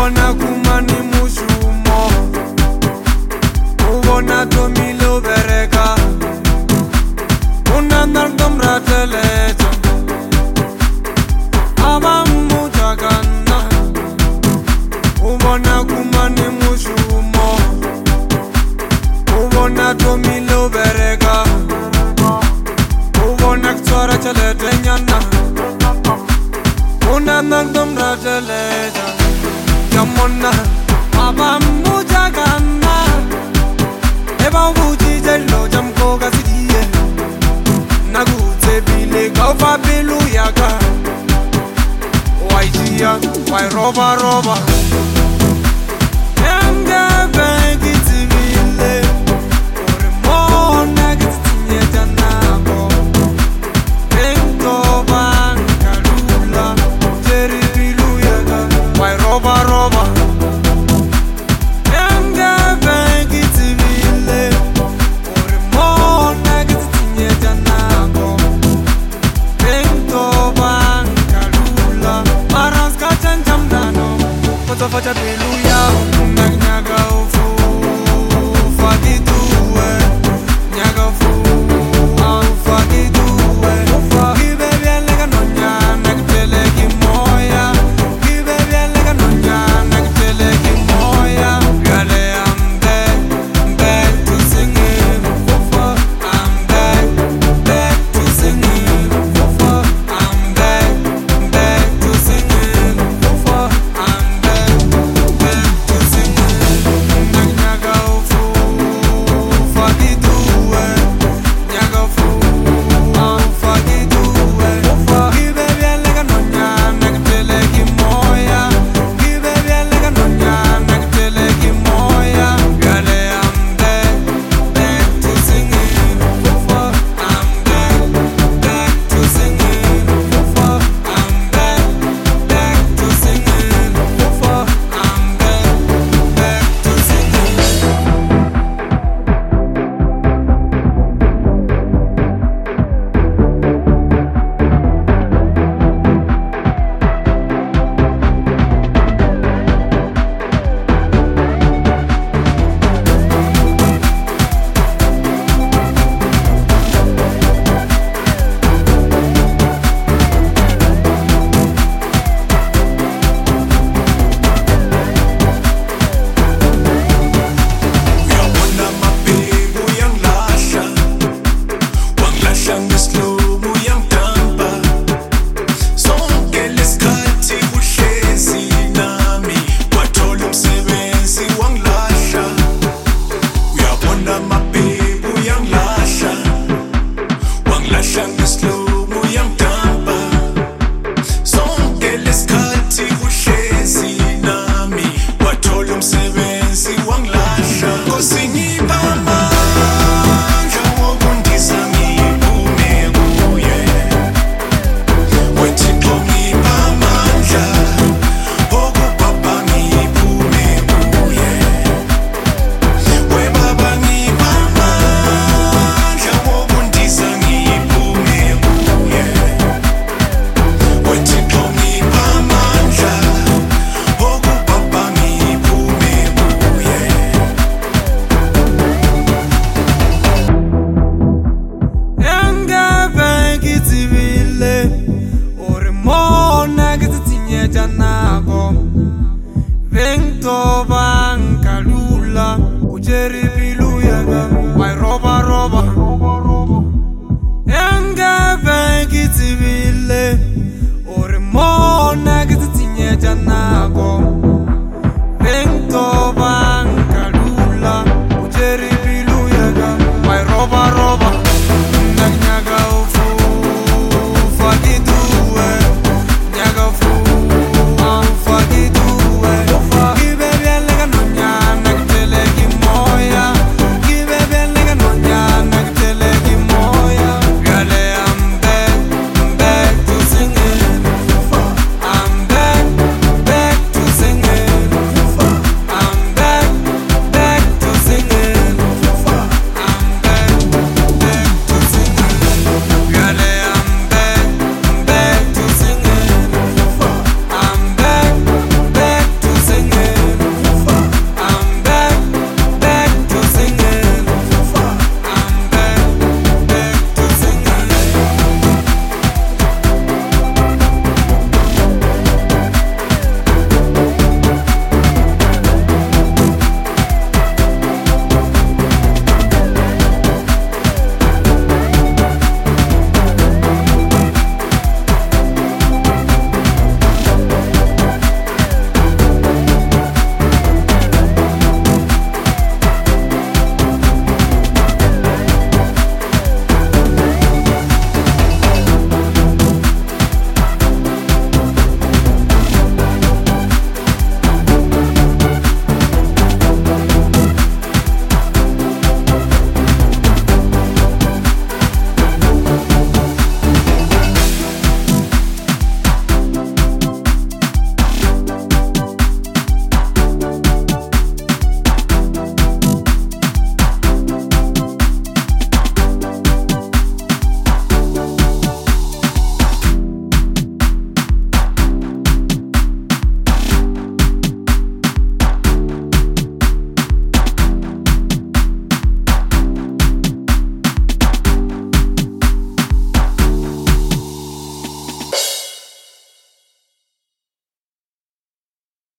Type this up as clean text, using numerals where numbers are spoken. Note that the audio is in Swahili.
Ubona kumani mushumo, ubona tomilo bereka, unandar domra teleja, abamu jagana. Ubona kumani mushumo, ubona tomilo bereka, ubona ktsara chalete nyana, unandar domra teleja. Yamona, abamu jagana, eba uji jello jamko gasiye, nagute bile kaufa bilu yaga, waijia, wai roba roba, yanga begiti bile, ore mona giti janabo, bento banka lula, jeri bilu yaga, wai roba roba. Facha peluya, nyaga ufu, fakiduwe, nyaga ufu, fakiduwe. Kibe bien lega nonya, nakitele kimoya. Kibe bien lega nonya, nakitele kimoya. Gale I'm back to singing. I'm back to singing. I'm back to singing. Janabo, vento banca lula, ujeri bilu yaga, wai roba roba, yanga begiti bile, ore mona giti tinye jana.